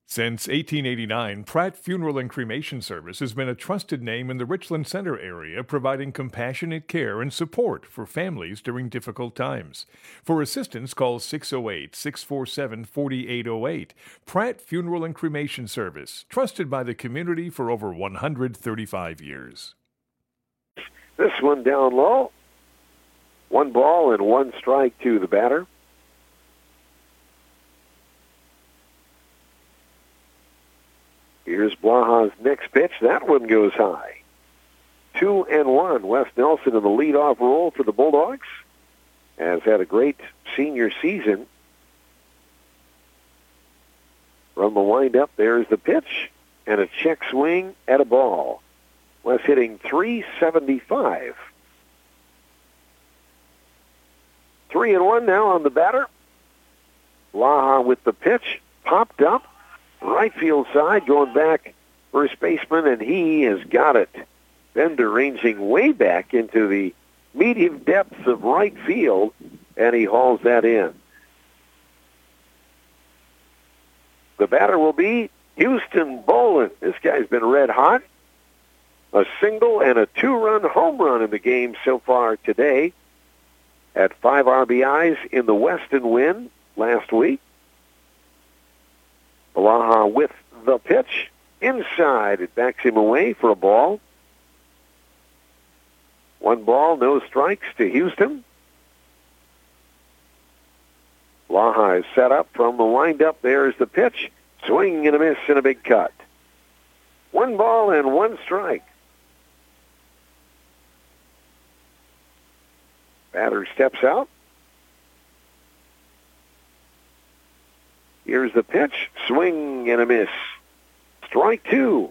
Since 1889, Pratt Funeral and Cremation Service has been a trusted name in the Richland Center area, providing compassionate care and support for families during difficult times. For assistance, call 608-647-4808. Pratt Funeral and Cremation Service, trusted by the community for over 135 years. This one down low. 1 ball and 1 strike to the batter. Here's Blaha's next pitch. That one goes high. 2-1. Wes Nelson in the leadoff role for the Bulldogs. Has had a great senior season. From the windup, there's the pitch and a check swing at a ball. Wes hitting .375. 3-1 now on the batter. Blaha with the pitch. Popped up. Right field side, going back first baseman, and he has got it. Bender ranging way back into the medium depths of right field, and he hauls that in. The batter will be Houston Boland. This guy's been red hot. A single and a 2-run home run in the game so far today. Had 5 RBIs in the Weston win last week. Blaha with the pitch. Inside, it backs him away for a ball. 1 ball, no strikes to Houston. Blaha is set up from the windup. There's the pitch. Swing and a miss and a big cut. 1 ball and 1 strike. Batter steps out. Here's the pitch. Swing and a miss. Strike 2.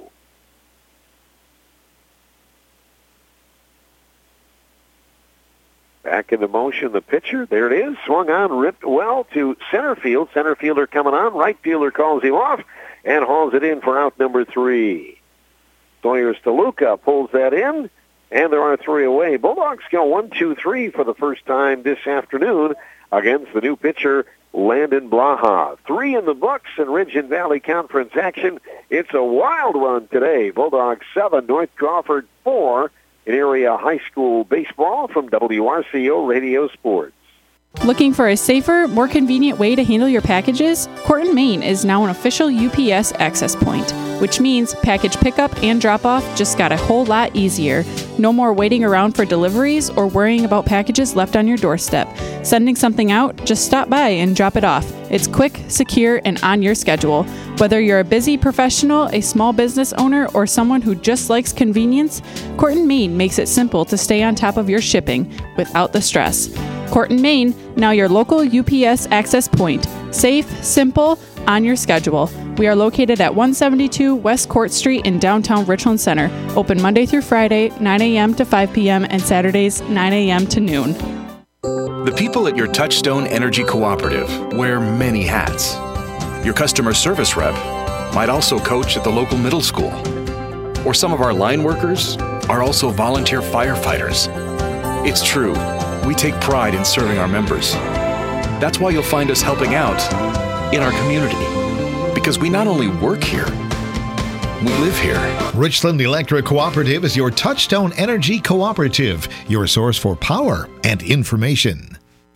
Back into motion, the pitcher. There it is. Swung on, ripped well to center field. Center fielder coming on. Right fielder calls him off and hauls it in for out number 3. Sawyer Staluka pulls that in, and there are 3 away. Bulldogs go 1-2-3 for the first time this afternoon against the new pitcher, Landon Blaha. 3 in the books in Ridge and Valley Conference action. It's a wild one today. Bulldogs 7, North Crawford 4 in area high school baseball from WRCO Radio Sports. Looking for a safer, more convenient way to handle your packages? Corton, Maine is now an official UPS access point, which means package pickup and drop-off just got a whole lot easier. No more waiting around for deliveries or worrying about packages left on your doorstep. Sending something out? Just stop by and drop it off. It's quick, secure, and on your schedule. Whether you're a busy professional, a small business owner, or someone who just likes convenience, Corton, Maine makes it simple to stay on top of your shipping without the stress. Corton, Maine, now your local UPS access point. Safe, simple, on your schedule. We are located at 172 West Court Street in downtown Richland Center. Open Monday through Friday, 9 a.m. to 5 p.m. and Saturdays, 9 a.m. to noon. The people at your Touchstone Energy Cooperative wear many hats. Your customer service rep might also coach at the local middle school. Or some of our line workers are also volunteer firefighters. It's true, we take pride in serving our members. That's why you'll find us helping out in our community. Because we not only work here, we live here. Richland Electric Cooperative is your Touchstone Energy Cooperative, your source for power and information.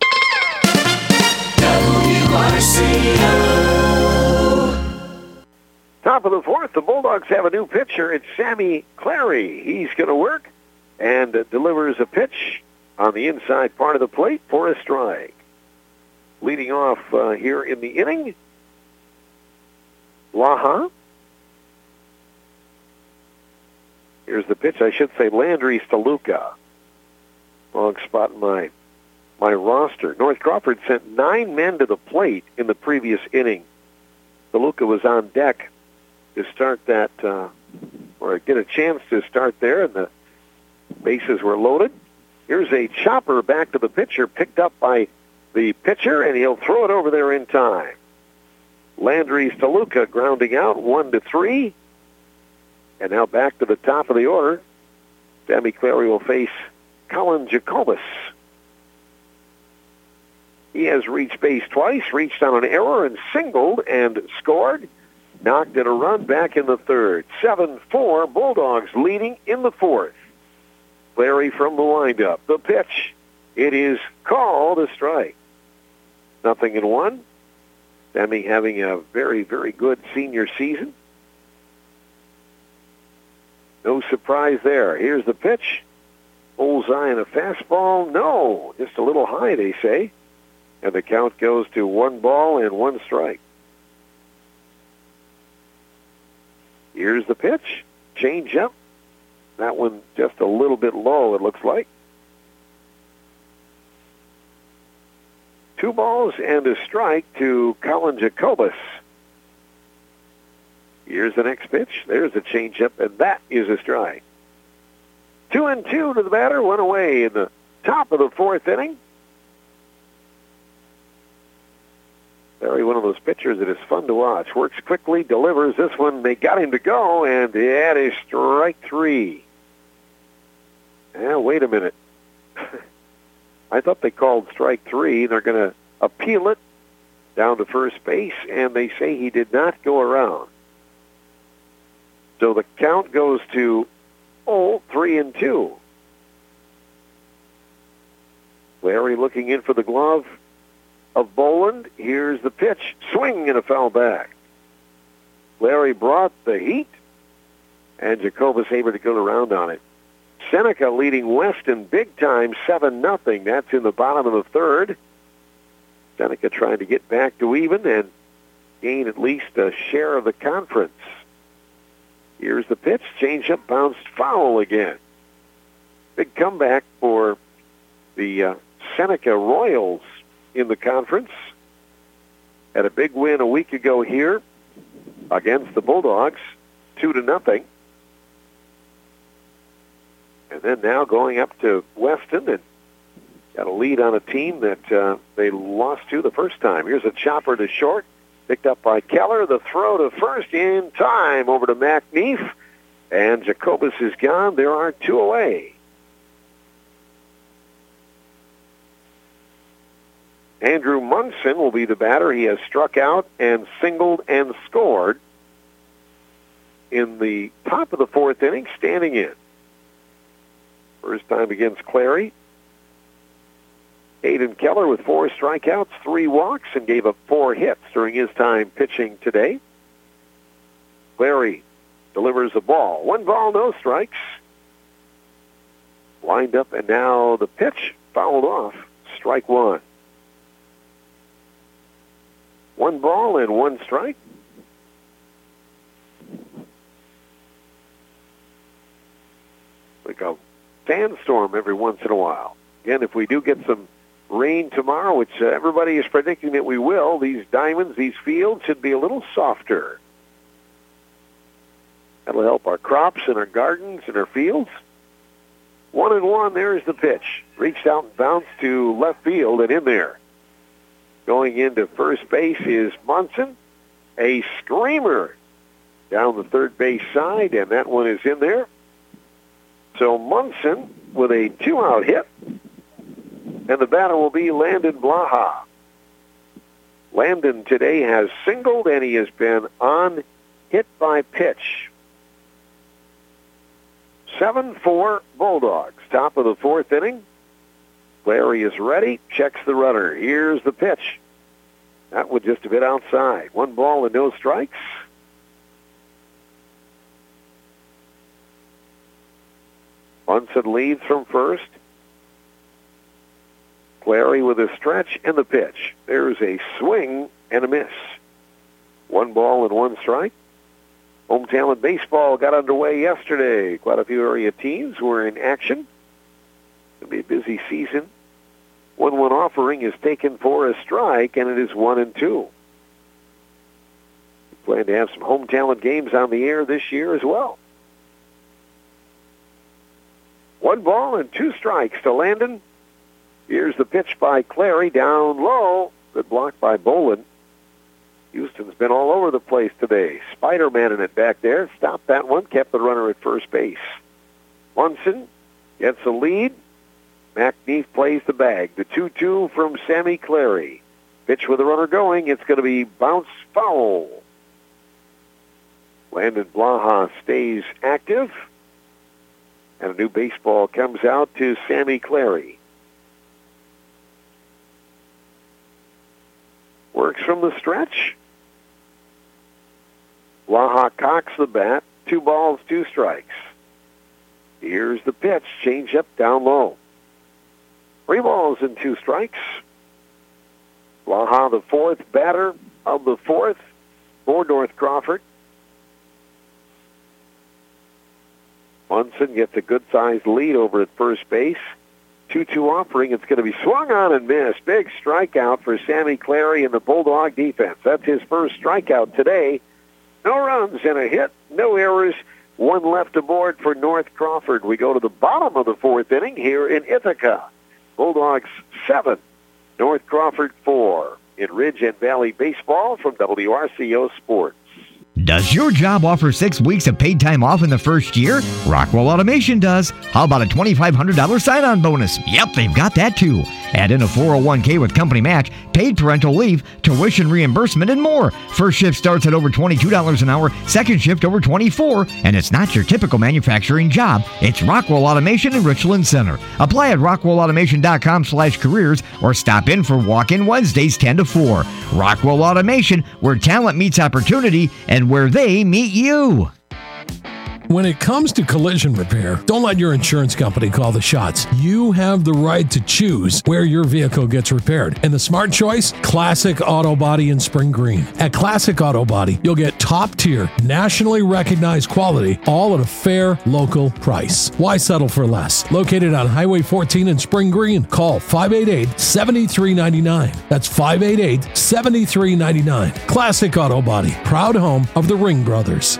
Top of the 4th, the Bulldogs have a new pitcher. It's Sammy Clary. He's going to work and delivers a pitch on the inside part of the plate for a strike. Leading off here in the inning, Blaha. Here's the pitch. I should say Landry Staluka. Wrong spot in my roster. North Crawford sent 9 men to the plate in the previous inning. Staluka was on deck to start that, or get a chance to start there, and the bases were loaded. Here's a chopper back to the pitcher, picked up by the pitcher, and he'll throw it over there in time. Landry Staluka grounding out 1-3. And now back to the top of the order. Sammy Clary will face Colin Jacobus. He has reached base twice, reached on an error and singled and scored. knocked in a run back in the third. 7-4, Bulldogs leading in the fourth. Clary from the windup. The pitch. It is called a strike. 0-1. Sammy having a very, very good senior season. No surprise there. Here's the pitch. Bullseye and a fastball. No, just a little high, they say. And the count goes to 1 ball and 1 strike. Here's the pitch. Change up. That one just a little bit low, it looks like. 2 balls and a strike to Colin Jacobus. Here's the next pitch. There's a changeup, and that is a strike. 2-2 to the batter, 1 away in the top of the fourth inning. Very one of those pitchers that is fun to watch. Works quickly, delivers. This one, they got him to go, and that is strike 3. Now, wait a minute. I thought they called strike 3. They're going to appeal it down to first base, and they say he did not go around. So the count goes to 3-2. Larry looking in for the glove of Boland. Here's the pitch. Swing and a foul back. Larry brought the heat, and Jacobus able to go around on it. Seneca leading Weston big time, 7-0. That's in the bottom of the third. Seneca trying to get back to even and gain at least a share of the conference. Here's the pitch. Changeup bounced foul again. Big comeback for the Seneca Royals in the conference. Had a big win a week ago here against the Bulldogs, 2-0. And then now going up to Weston and got a lead on a team that they lost to the first time. Here's a chopper to short. Picked up by Keller. The throw to first in time over to McNeef. And Jacobus is gone. There are 2 away. Andrew Munson will be the batter. He has struck out and singled and scored in the top of the fourth inning, standing in. First time against Clary. Aiden Keller with 4 strikeouts, 3 walks, and gave up 4 hits during his time pitching today. Clary delivers a ball. 1 ball, no strikes. Lined up, and now the pitch fouled off. Strike 1. 1 ball and 1 strike. Like a sandstorm every once in a while. Again, if we do get some rain tomorrow, which everybody is predicting that we will, these diamonds, these fields should be a little softer. That'll help our crops and our gardens and our fields. 1-1, there's the pitch. Reached out and bounced to left field and in there. Going into first base is Munson. A screamer down the third base side, and that one is in there. So Munson with a 2-out hit, and the batter will be Landon Blaha. Landon today has singled, and he has been on hit by pitch. 7-4 Bulldogs. Top of the fourth inning. Larry is ready, checks the runner. Here's the pitch. That was just a bit outside. 1 ball and no strikes. Munson leads from first. Clary with a stretch and the pitch. There's a swing and a miss. 1 ball and 1 strike. Home Talent Baseball got underway yesterday. Quite a few area teams were in action. It'll be a busy season. 1-1 offering is taken for a strike, and it is 1-2. We plan to have some Home Talent games on the air this year as well. 1 ball and 2 strikes to Landon. Here's the pitch by Clary, down low. Good block by Boland. Houston's been all over the place today. Spider-Man in it back there. Stopped that one, kept the runner at first base. Munson gets a lead. McNeef plays the bag. The 2-2 from Sammy Clary. Pitch with the runner going. It's going to be bounce foul. Landon Blaha stays active. And a new baseball comes out to Sammy Clary. Works from the stretch. Blaha cocks the bat. 2 balls, 2 strikes. Here's the pitch. Change up down low. 3 balls and 2 strikes. Blaha, the 4th batter of the 4th for North Crawford. Munson gets a good-sized lead over at first base. 2-2 offering. It's going to be swung on and missed. Big strikeout for Sammy Clary and the Bulldog defense. That's his first strikeout today. No runs and a hit, no errors. 1 left aboard for North Crawford. We go to the bottom of the 4th inning here in Ithaca. Bulldogs 7, North Crawford 4. In Ridge and Valley Baseball from WRCO Sports. Does your job offer 6 weeks of paid time off in the first year? Rockwell Automation does. How about a $2,500 sign-on bonus? Yep, they've got that too. Add in a 401k with company match, paid parental leave, tuition reimbursement, and more. First shift starts at over $22 an hour, second shift over $24, and it's not your typical manufacturing job. It's Rockwell Automation in Richland Center. Apply at rockwellautomation.com/careers or stop in for walk-in Wednesdays 10 to 4. Rockwell Automation, where talent meets opportunity and where they meet you. When it comes to collision repair, don't let your insurance company call the shots. You have the right to choose where your vehicle gets repaired. And the smart choice? Classic Auto Body in Spring Green. At Classic Auto Body, you'll get top-tier, nationally recognized quality, all at a fair, local price. Why settle for less? Located on Highway 14 in Spring Green. Call 588-7399. That's 588-7399. Classic Auto Body, proud home of the Ring Brothers.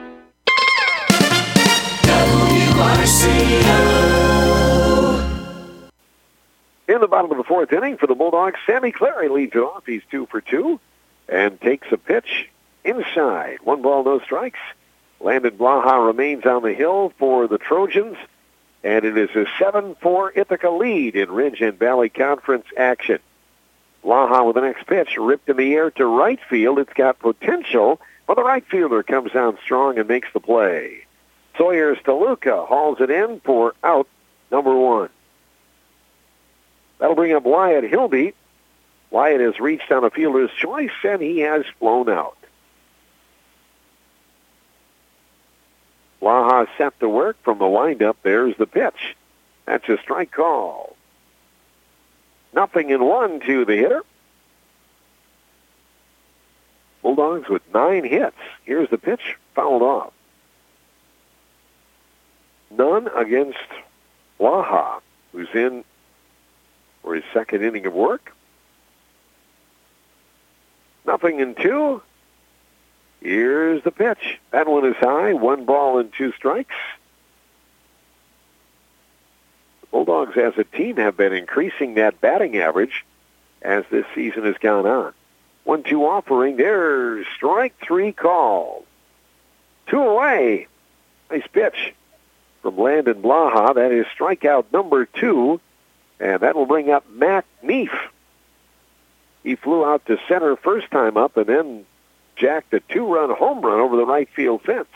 In the bottom of the 4th inning for the Bulldogs, Sammy Clary leads it off. He's 2 for 2 and takes a pitch inside. 1 ball, no strikes. Landon Blaha remains on the hill for the Trojans, and it is a 7-4 Ithaca lead in Ridge and Valley Conference action. Blaha with the next pitch, ripped in the air to right field. It's got potential, but the right fielder comes down strong and makes the play. Sawyer Staluka hauls it in for out number 1. That'll bring up Wyatt Hilby. Wyatt has reached on a fielder's choice, and he has flown out. Blaha set to work from the windup. There's the pitch. That's a strike call. 0-1 to the hitter. Bulldogs with 9 hits. Here's the pitch, fouled off. None against Blaha, who's in for his second inning of work. 0-2. Here's the pitch. That one is high. 1 ball and 2 strikes. The Bulldogs as a team have been increasing that batting average as this season has gone on. 1-2 offering. There's strike 3 called. 2 away. Nice pitch from Landon Blaha. That is strikeout number 2, and that will bring up Mac Neef. He flew out to center first time up and then jacked a 2-run home run over the right field fence.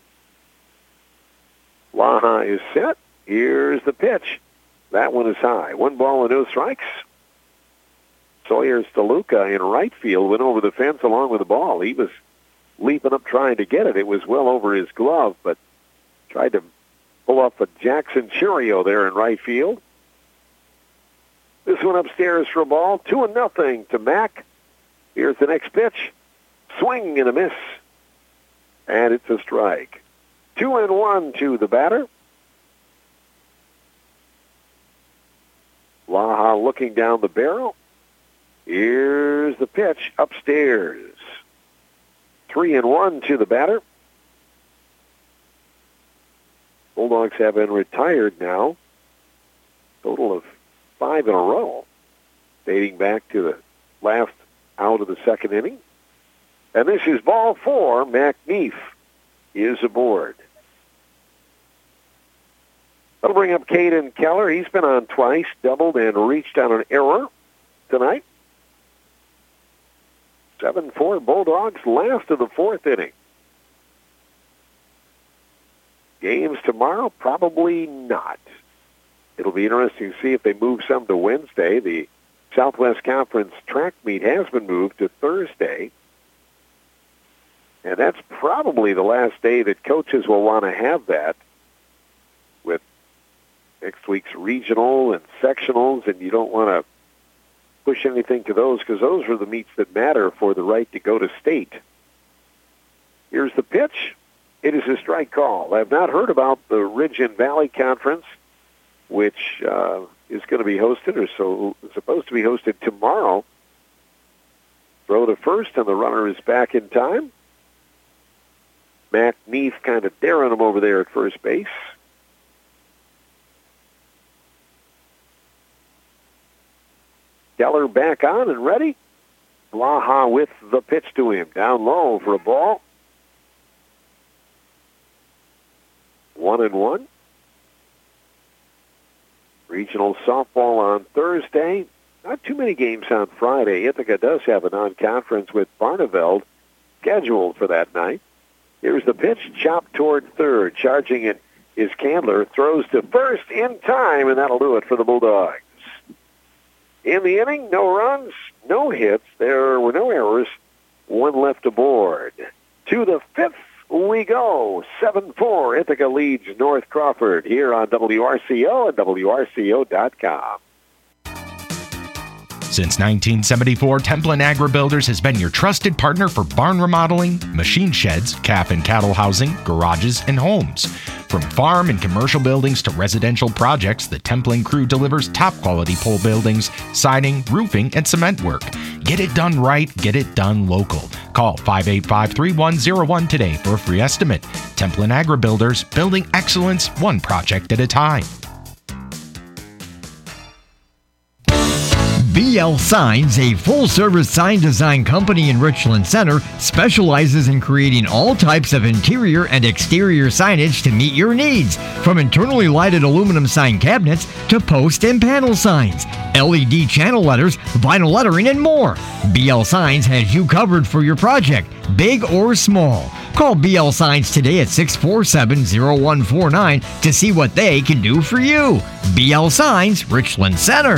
Blaha is set. Here's the pitch. That one is high. 1 ball and no strikes. Sawyer Staluka in right field went over the fence along with the ball. He was leaping up trying to get it. It was well over his glove, but tried to pull off a Jackson Cheerio there in right field. This one upstairs for a ball. 2-0 to Mac. Here's the next pitch. Swing and a miss. And it's a strike. 2-1 to the batter. Blaha looking down the barrel. Here's the pitch upstairs. 3-1 to the batter. Bulldogs have been retired now. Total of 5 in a row, dating back to the last out of the second inning. And this is ball 4. Mac Neef is aboard. That'll bring up Caden Keller. He's been on twice, doubled, and reached on an error tonight. 7-4 Bulldogs, last of the 4th inning. Games tomorrow? Probably not. It'll be interesting to see if they move some to Wednesday. The Southwest Conference track meet has been moved to Thursday. And that's probably the last day that coaches will want to have that, with next week's regional and sectionals, and you don't want to push anything to those because those are the meets that matter for the right to go to state. Here's the pitch. It is a strike call. I have not heard about the Ridge and Valley Conference, which is going to be hosted, or so supposed to be hosted tomorrow. Throw to first, and the runner is back in time. Mac Neef kind of daring him over there at first base. Keller back on and ready. Blaha with the pitch to him. Down low for a ball. 1-1. Regional softball on Thursday. Not too many games on Friday. Ithaca does have a non-conference with Barneveld scheduled for that night. Here's the pitch, chopped toward third. Charging it is Candler. Throws to first in time, and that'll do it for the Bulldogs. In the inning, no runs, no hits. There were no errors. One left aboard. To the fifth we go. 7-4. Ithaca leads North Crawford here on WRCO and WRCO.com. Since 1974, Templin Agri-Builders has been your trusted partner for barn remodeling, machine sheds, calf and cattle housing, garages, and homes. From farm and commercial buildings to residential projects, the Templin crew delivers top-quality pole buildings, siding, roofing, and cement work. Get it done right, get it done local. Call 585-3101 today for a free estimate. Templin Agri-Builders, building excellence one project at a time. BL Signs, a full-service sign design company in Richland Center, specializes in creating all types of interior and exterior signage to meet your needs, from internally lighted aluminum sign cabinets to post and panel signs, LED channel letters, vinyl lettering, and more. BL Signs has you covered for your project, big or small. Call BL Signs today at 647-0149 to see what they can do for you. BL Signs, Richland Center.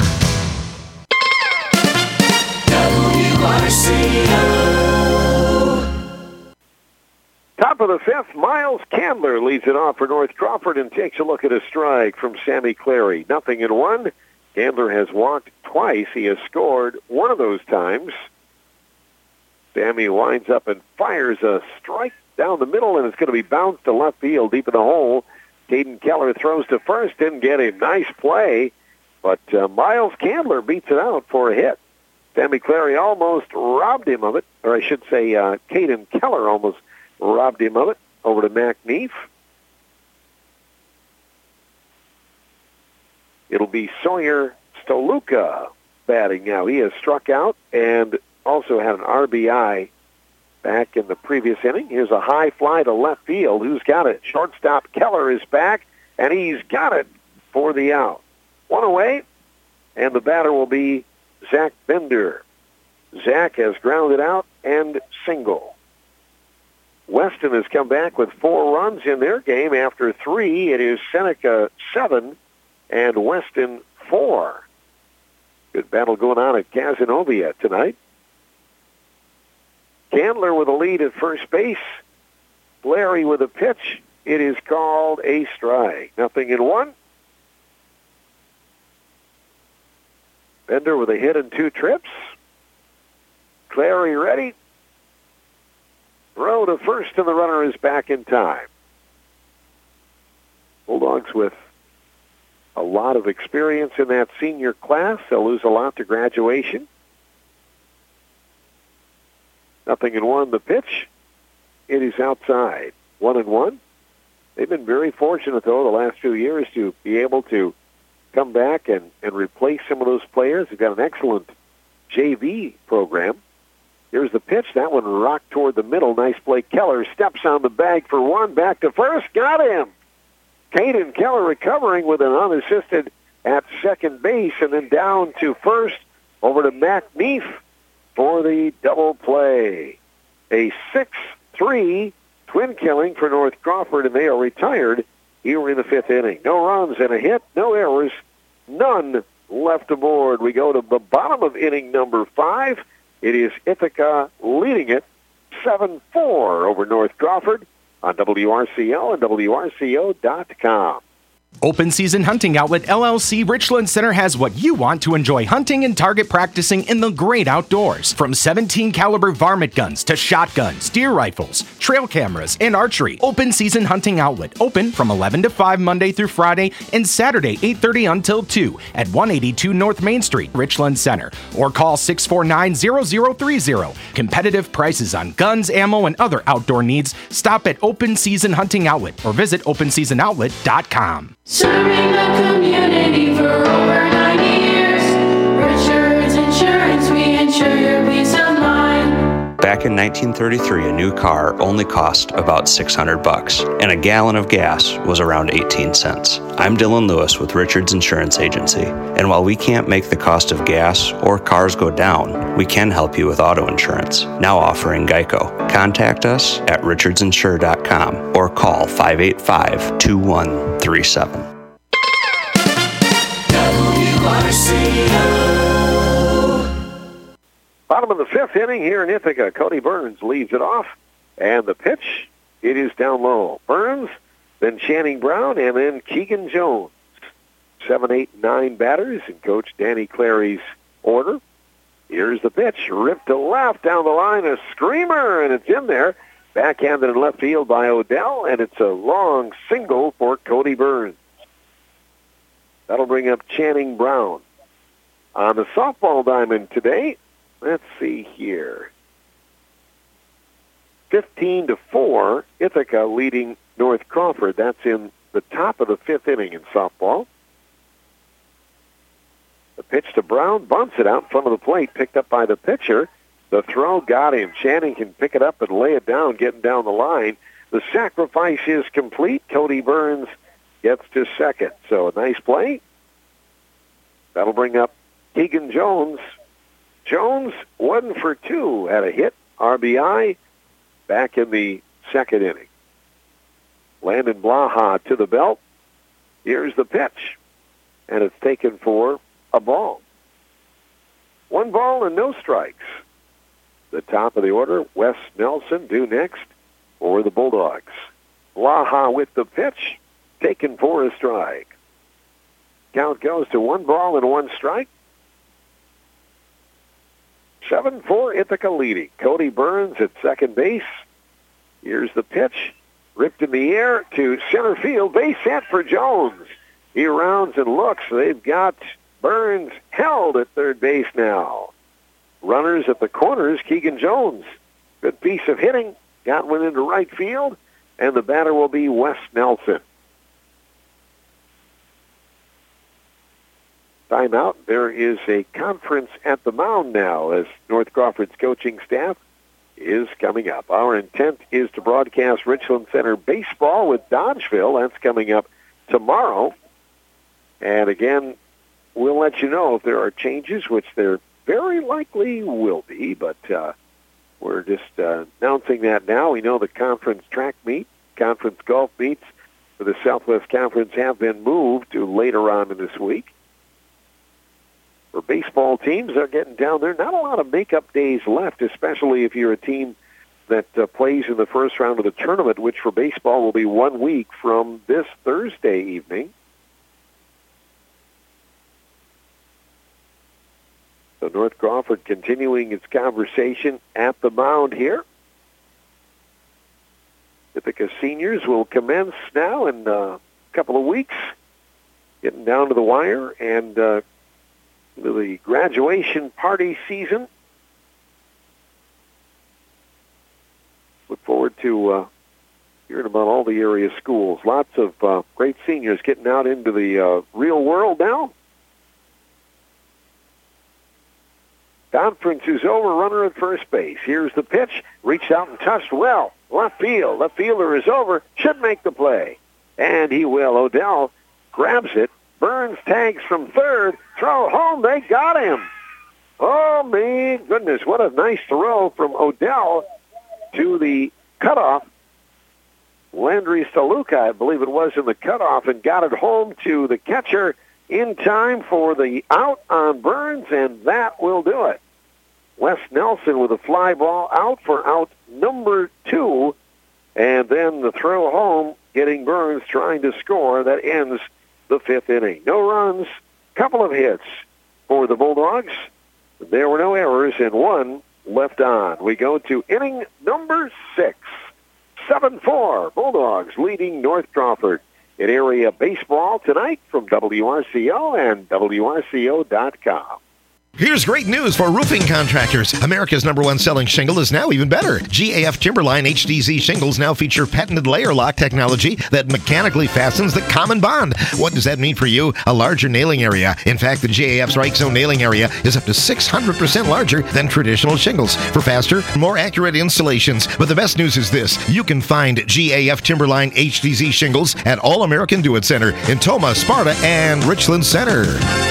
Top of the fifth, Miles Candler leads it off for North Crawford and takes a look at a strike from Sammy Clary. 0-1. Candler has walked twice. He has scored one of those times. Sammy winds up and fires a strike down the middle, and it's going to be bounced to left field deep in the hole. Caden Keller throws to first, didn't get a nice play, but Miles Candler beats it out for a hit. Sammy Clary almost robbed him of it, or I should say Caden Keller almost robbed him of it. Over to Mac Neef. It'll be Sawyer Stoluka batting now. He has struck out and also had an RBI back in the previous inning. Here's a high fly to left field. Who's got it? Shortstop Keller is back, and he's got it for the out. One away, and the batter will be Zach Bender. Zach has grounded out and single. Weston has come back with 4 runs in their game. After 3, it is Seneca 7 and Weston 4. Good battle going on at Cazenovia tonight. Candler with a lead at first base. Larry with a pitch. It is called a strike. 0-1. Bender with a hit and 2 trips. Clary ready. Throw to first, and the runner is back in time. Bulldogs with a lot of experience in that senior class. They'll lose a lot to graduation. 0-1 the pitch. It is outside. 1-1. They've been very fortunate, though, the last few years to be able to come back and replace some of those players. They've got an excellent JV program. Here's the pitch. That one rocked toward the middle. Nice play. Keller steps on the bag for 1. Back to first. Got him. Caden Keller recovering with an unassisted at second base, and then down to first over to Mac Neef for the double play. A 6-3 twin killing for North Crawford, and they are retired here in the fifth inning. No runs and a hit, no errors, none left aboard. We go to the bottom of inning number 5. It is Ithaca leading it 7-4 over North Crawford on WRCO and WRCO.com. Open Season Hunting Outlet LLC Richland Center has what you want to enjoy hunting and target practicing in the great outdoors. From 17 caliber varmint guns to shotguns, deer rifles, trail cameras, and archery. Open Season Hunting Outlet, open from 11 to 5 Monday through Friday and Saturday 8:30 until 2 at 182 North Main Street, Richland Center. Or call 649-0030. Competitive prices on guns, ammo, and other outdoor needs. Stop at Open Season Hunting Outlet or visit openseasonoutlet.com. Serving the community for over 90 years. Richards Insurance, we insure your peace of mind. Back in 1933, a new car only cost about $600, and a gallon of gas was around 18 cents. I'm Dylan Lewis with Richards Insurance Agency, and while we can't make the cost of gas or cars go down, we can help you with auto insurance, now offering Geico. Contact us at richardsinsure.com or call 585-2137. Bottom of the fifth inning here in Ithaca. Cody Burns leads it off, and the pitch, it is down low. Burns, then Channing Brown, and then Keegan Jones. 7, 8, 9 batters in Coach Danny Clary's order. Here's the pitch, ripped to left down the line, a screamer, and it's in there. Backhanded in left field by Odell, and it's a long single for Cody Burns. That'll bring up Channing Brown. On the softball diamond today, let's see here. 15-4, Ithaca leading North Crawford. That's in the top of the fifth inning in softball. The pitch to Brown, bunts it out in front of the plate, picked up by the pitcher. The throw got him. Channing can pick it up and lay it down, getting down the line. The sacrifice is complete. Cody Burns gets to second. So a nice play. That'll bring up Keegan Jones. Jones, 1 for 2, had a hit, RBI, back in the second inning. Landon Blaha to the belt. Here's the pitch, and it's taken for a ball. 1 ball and no strikes. The top of the order, Wes Nelson due next for the Bulldogs. Blaha with the pitch, taken for a strike. Count goes to 1 ball and 1 strike. 7-4, Ithaca leading. Cody Burns at second base. Here's the pitch. Ripped in the air to center field. Base hit for Jones. He rounds and looks. They've got Burns held at third base now. Runners at the corners, Keegan Jones. Good piece of hitting. Got one into right field. And the batter will be Wes Nelson. Timeout. There is a conference at the mound now as North Crawford's coaching staff is coming up. Our intent is to broadcast Richland Center baseball with Dodgeville. That's coming up tomorrow. And again, we'll let you know if there are changes, which there very likely will be, but we're just announcing that now. We know the conference track meet, conference golf meets for the Southwest Conference have been moved to later on in this week. For baseball teams, they're getting down there. Not a lot of makeup days left, especially if you're a team that plays in the first round of the tournament, which for baseball will be 1 week from this Thursday evening. So North Crawford continuing its conversation at the mound here. Ithaca seniors will commence now in a couple of weeks, getting down to the wire, and the graduation party season. Look forward to hearing about all the area schools. Lots of great seniors getting out into the real world now. Conference is over. Runner at first base. Here's the pitch. Reached out and touched well. Left field. Left fielder is over. Should make the play. And he will. Odell grabs it. Burns tags from third. Throw home. They got him. Oh, my goodness. What a nice throw from Odell to the cutoff. Landry Staluka, I believe it was, in the cutoff and got it home to the catcher in time for the out on Burns, and that will do it. Wes Nelson with a fly ball out for out number 2, and then the throw home, getting Burns trying to score. That ends the 5th inning. No runs, couple of hits for the Bulldogs. There were no errors and 1 left on. We go to inning number 6. 7-4, Bulldogs leading North Crawford in area baseball tonight from WRCO and WRCO.com. Here's great news for roofing contractors. America's #1 selling shingle is now even better. GAF Timberline HDZ shingles now feature patented layer lock technology that mechanically fastens the common bond. What does that mean for you? A larger nailing area. In fact, the GAF Strike Zone nailing area is up to 600% larger than traditional shingles for faster, more accurate installations. But the best news is this. You can find GAF Timberline HDZ shingles at All American Do It Center in Toma, Sparta, and Richland Center.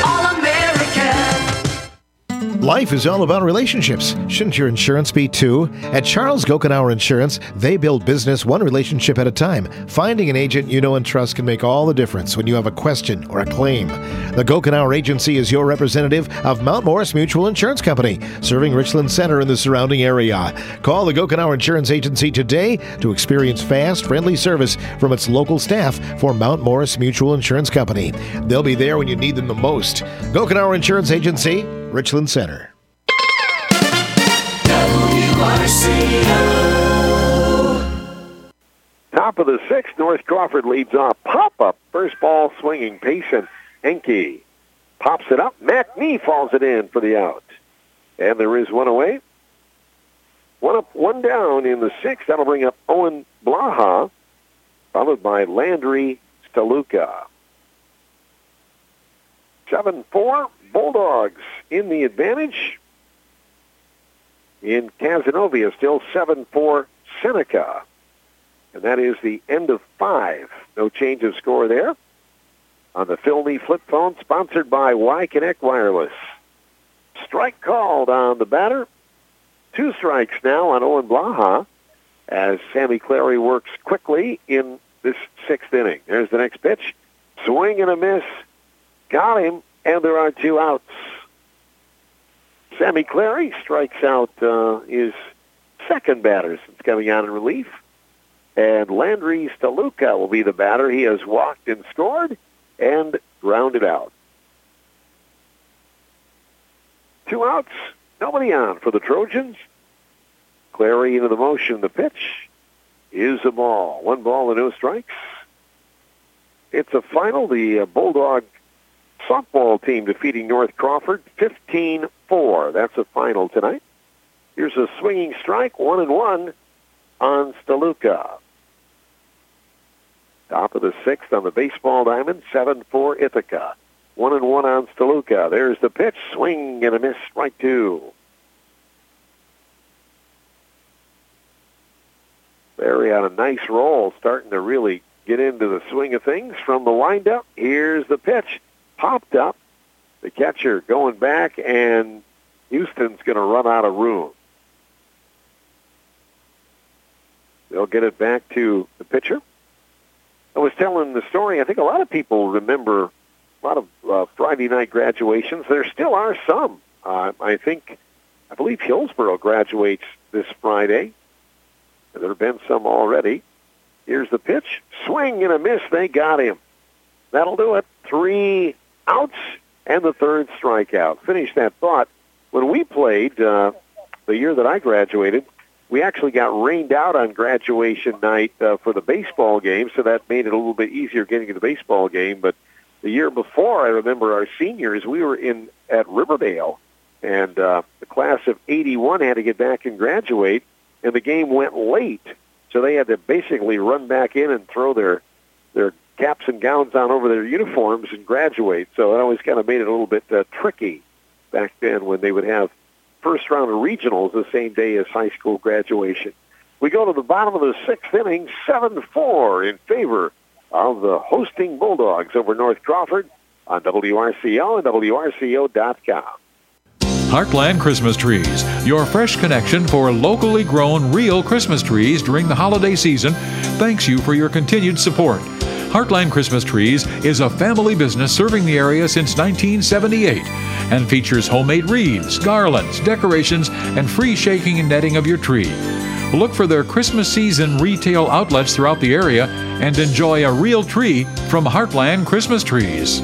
Life is all about relationships. Shouldn't your insurance be too? At Charles Gokenauer Insurance, they build business one relationship at a time. Finding an agent you know and trust can make all the difference when you have a question or a claim. The Gokenauer Agency is your representative of Mount Morris Mutual Insurance Company, serving Richland Center and the surrounding area. Call the Gokenauer Insurance Agency today to experience fast, friendly service from its local staff for Mount Morris Mutual Insurance Company. They'll be there when you need them the most. Gokenauer Insurance Agency, Richland Center. Top of the 6th, North Crawford leads off. Pop-up, first ball swinging, Payson. Enke pops it up. McNee falls it in for the out. And there is one away. One up, one down in the 6th. That'll bring up Owen Blaha, followed by Landry Staluka. 7-4, Bulldogs in the advantage. In Cazenovia, still 7-4 Seneca. And that is the end of 5. No change of score there. On the Phil Lee flip phone, sponsored by Y-Connect Wireless. Strike called on the batter. 2 strikes now on Owen Blaha as Sammy Clary works quickly in this 6th inning. There's the next pitch. Swing and a miss. Got him, and there are 2 outs. Sammy Clary strikes out his second batter since coming out in relief. And Landry Staluka will be the batter. He has walked and scored and grounded out. 2 outs, nobody on for the Trojans. Clary into the motion. The pitch is a ball. 1 ball and no strikes. It's a final. The Bulldog softball team defeating North Crawford 15-4. That's a final tonight. Here's a swinging strike, 1-1 on Staluka. Top of the 6th on the baseball diamond, 7-4 Ithaca. 1-1 on Staluka. There's the pitch, swing and a miss, strike 2. Barry on a nice roll, starting to really get into the swing of things from the windup. Here's the pitch. Popped up, the catcher going back, and Houston's going to run out of room. They'll get it back to the pitcher. I was telling the story, I think a lot of people remember a lot of Friday night graduations. There still are some. I believe Hillsboro graduates this Friday. There have been some already. Here's the pitch. Swing and a miss. They got him. That'll do it. 3 outs and the 3rd strikeout. Finish that thought. When we played the year that I graduated, we actually got rained out on graduation night for the baseball game, so that made it a little bit easier getting to the baseball game. But the year before, I remember our seniors, we were at Riverdale, and the class of 81 had to get back and graduate, and the game went late. So they had to basically run back in and throw their caps and gowns on over their uniforms and graduate. So it always kind of made it a little bit tricky back then when they would have first round of regionals the same day as high school graduation. We go to the bottom of the 6th inning, 7-4 in favor of the hosting Bulldogs over North Crawford on WRCO and WRCO.com. Heartland Christmas Trees, your fresh connection for locally grown real Christmas trees during the holiday season, thanks you for your continued support. Heartland Christmas Trees is a family business serving the area since 1978 and features homemade wreaths, garlands, decorations, and free shaking and netting of your tree. Look for their Christmas season retail outlets throughout the area and enjoy a real tree from Heartland Christmas Trees.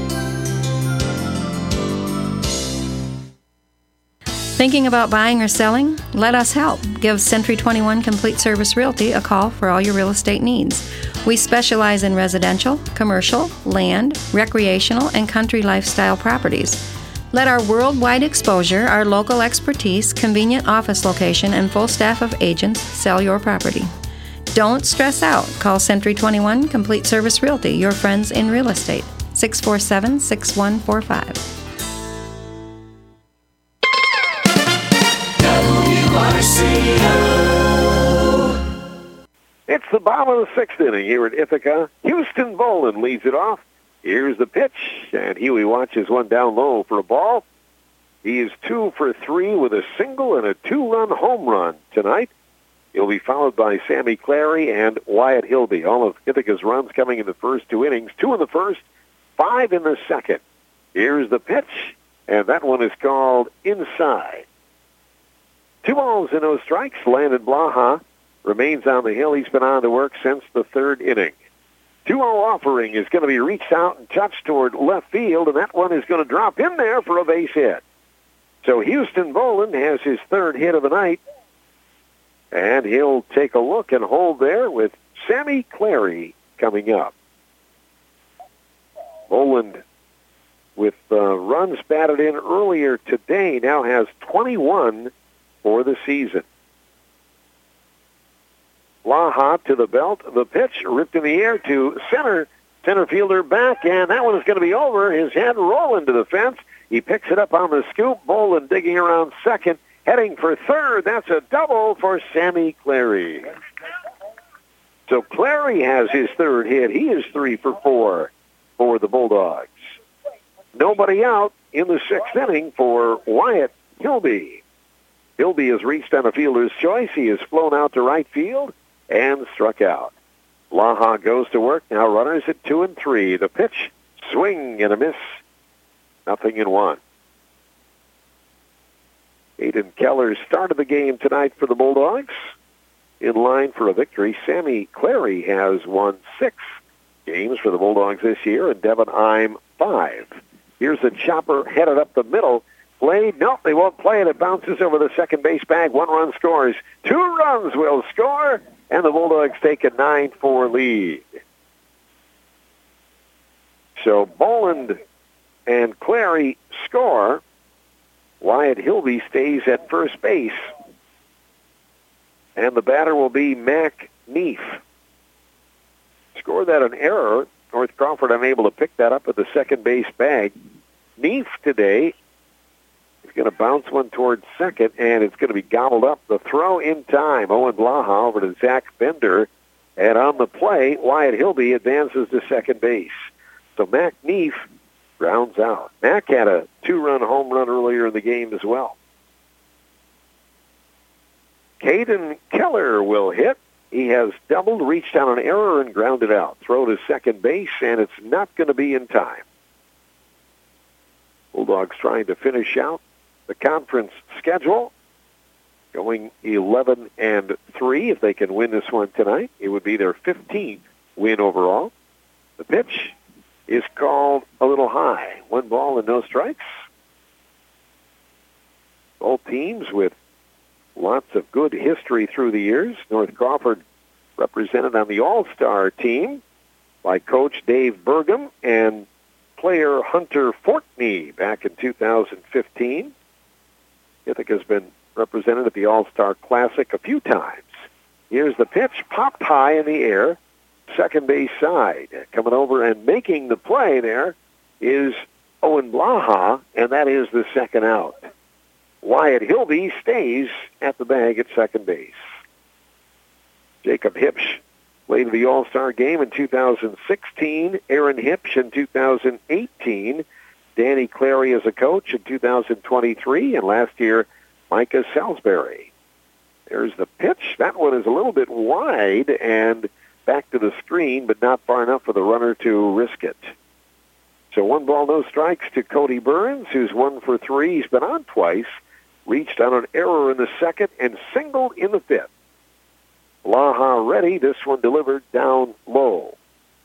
Thinking about buying or selling? Let us help. Give Century 21 Complete Service Realty a call for all your real estate needs. We specialize in residential, commercial, land, recreational, and country lifestyle properties. Let our worldwide exposure, our local expertise, convenient office location, and full staff of agents sell your property. Don't stress out. Call Century 21 Complete Service Realty, your friends in real estate. 647-6145. It's the bottom of the sixth inning here at Ithaca. Houston Boland leads it off. Here's the pitch, and Huey watches one down low for a ball. He is 2 for 3 with a single and a 2-run home run tonight. He'll be followed by Sammy Clary and Wyatt Hilby. All of Ithaca's runs coming in the first 2 innings, 2 in the first, 5 in the second. Here's the pitch, and that one is called inside. 2 balls and no strikes. Landon Blaha remains on the hill. He's been on to work since the 3rd inning. 2-0 offering is going to be reached out and touched toward left field, and that one is going to drop in there for a base hit. So Houston Boland has his 3rd hit of the night, and he'll take a look and hold there with Sammy Clary coming up. Boland, with runs batted in earlier today, now has 21 for the season. Blaha to the belt. The pitch ripped in the air to center. Center fielder back, and that one is going to be over. His head rolling to the fence. He picks it up on the scoop. Boland digging around second, heading for third. That's a double for Sammy Clary. So Clary has his 3rd hit. He is 3 for 4 for the Bulldogs. Nobody out in the 6th inning for Wyatt Hilby. Hilby has reached on a fielder's choice. He has flown out to right field and struck out. Blaha goes to work. Now runners at 2 and 3. The pitch, swing and a miss. 0-1. Aiden Keller started the game tonight for the Bulldogs. In line for a victory, Sammy Clary has won 6 games for the Bulldogs this year, and Devin Ime 5. Here's a chopper headed up the middle. Played. Nope, they won't play it. It bounces over the second base bag. 1 run scores. 2 runs will score, and the Bulldogs take a 9-4 lead. So Boland and Clary score. Wyatt Hilby stays at first base. And the batter will be Mac Neef. Scored that an error. North Crawford unable to pick that up at the second base bag. Neef today is going to bounce one towards second, and it's going to be gobbled up. The throw in time. Owen Blaha over to Zach Bender. And on the play, Wyatt Hilby advances to second base. So Mac Neef grounds out. Mac had a 2-run home run earlier in the game as well. Caden Keller will hit. He has doubled, reached on an error, and grounded out. Throw to second base, and it's not going to be in time. Bulldogs trying to finish out the conference schedule, going 11-3. If they can win this one tonight, it would be their 15th win overall. The pitch is called a little high. 1 ball and no strikes. Both teams with lots of good history through the years. North Crawford represented on the All-Star team by Coach Dave Burgum and player Hunter Fortney back in 2015. Ithaca's been represented at the All-Star Classic a few times. Here's the pitch, popped high in the air, second base side. Coming over and making the play there is Owen Blaha, and that is the second out. Wyatt Hilby stays at the bag at second base. Jacob Hipsch played in the All-Star game in 2016. Aaron Hipsch in 2018. Danny Clary as a coach in 2023, and last year, Micah Salisbury. There's the pitch. That one is a little bit wide and back to the screen, but not far enough for the runner to risk it. So 1 ball, no strikes to Cody Burns, who's 1 for 3. He's been on twice, reached on an error in the second, and singled in the 5th. Blaha ready. This one delivered down low.